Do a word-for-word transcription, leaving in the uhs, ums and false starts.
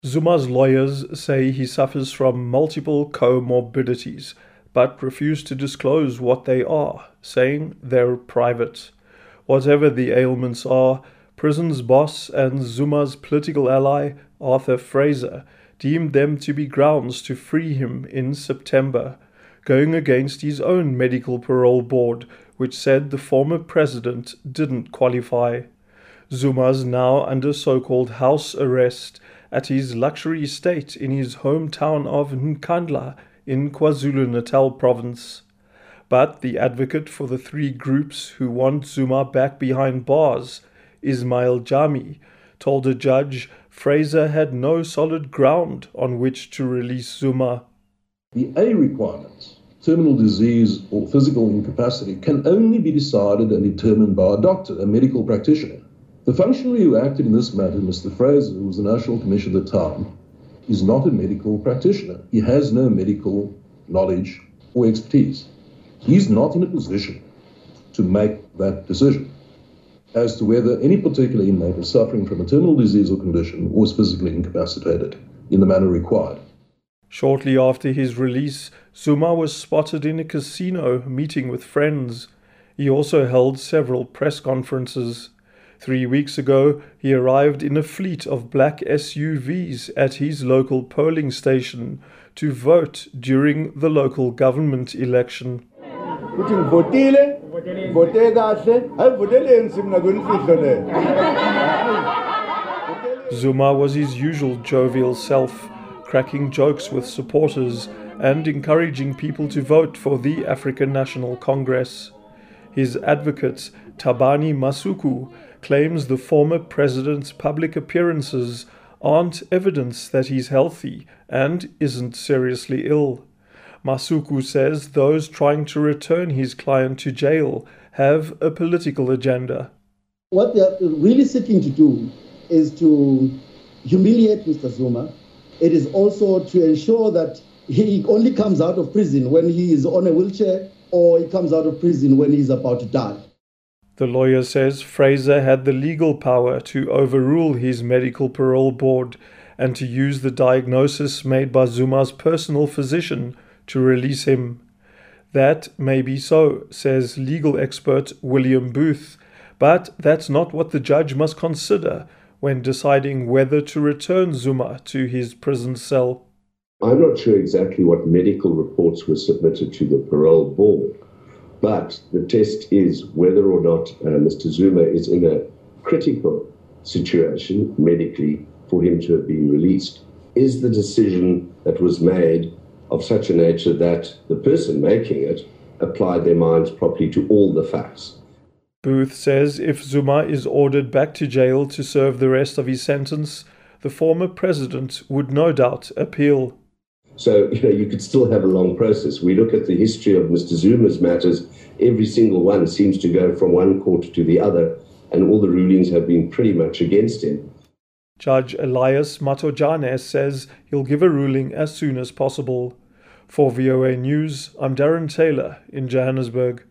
Zuma's lawyers say he suffers from multiple comorbidities, but refuse to disclose what they are, saying they're private. Whatever the ailments are, prison's boss and Zuma's political ally, Arthur Fraser, deemed them to be grounds to free him in September, going against his own medical parole board, which said the former president didn't qualify. Zuma's now under so-called house arrest at his luxury estate in his hometown of Nkandla in KwaZulu-Natal province. But the advocate for the three groups who want Zuma back behind bars, Ismail Jami, told a judge Fraser had no solid ground on which to release Zuma. The A requirements, terminal disease or physical incapacity, can only be decided and determined by a doctor, a medical practitioner. The functionary who acted in this matter, Mister Fraser, who was the National Commissioner at the time, is not a medical practitioner. He has no medical knowledge or expertise. He's not in a position to make that decision as to whether any particular inmate is suffering from a terminal disease or condition or is physically incapacitated in the manner required. Shortly after his release, Zuma was spotted in a casino meeting with friends. He also held several press conferences. Three weeks ago, he arrived in a fleet of black S U Vs at his local polling station to vote during the local government election. Zuma was his usual jovial self, cracking jokes with supporters and encouraging people to vote for the African National Congress. His advocate, Thabani Masuku, claims the former president's public appearances aren't evidence that he's healthy and isn't seriously ill. Masuku says those trying to return his client to jail have a political agenda. What they are really seeking to do is to humiliate Mister Zuma. It is also to ensure that he only comes out of prison when he is on a wheelchair or he comes out of prison when he's about to die. The lawyer says Fraser had the legal power to overrule his medical parole board and to use the diagnosis made by Zuma's personal physician to release him. That may be so, says legal expert William Booth, but that's not what the judge must consider when deciding whether to return Zuma to his prison cell. I'm not sure exactly what medical reports were submitted to the parole board, but the test is whether or not uh, Mister Zuma is in a critical situation medically for him to have been released. Is the decision that was made of such a nature that the person making it applied their minds properly to all the facts? Booth says if Zuma is ordered back to jail to serve the rest of his sentence, the former president would no doubt appeal. So, you know, you could still have a long process. We look at the history of Mister Zuma's matters, every single one seems to go from one court to the other, and all the rulings have been pretty much against him. Judge Elias Matojane says he'll give a ruling as soon as possible. For V O A News, I'm Darren Taylor in Johannesburg.